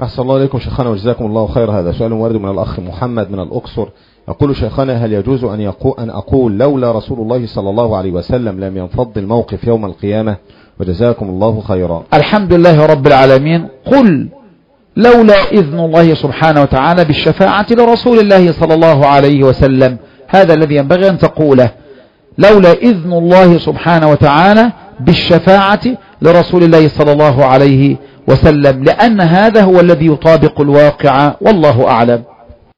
أحسن الله إليكم شيخنا وجزاكم الله خير. هذا سؤال وارد من الأخ محمد من الأقصر، يقول شيخنا هل يجوز أن أقول لولا رسول الله صلى الله عليه وسلم لم ينفض الموقف يوم القيامة؟ وجزاكم الله خيرا. الحمد لله رب العالمين. قل لولا إذن الله سبحانه وتعالى بالشفاعة لرسول الله صلى الله عليه وسلم، هذا الذي ينبغي أن تقوله، لولا إذن الله سبحانه وتعالى بالشفاعة لرسول الله صلى الله عليه وسلم، لأن هذا هو الذي يطابق الواقع، والله أعلم.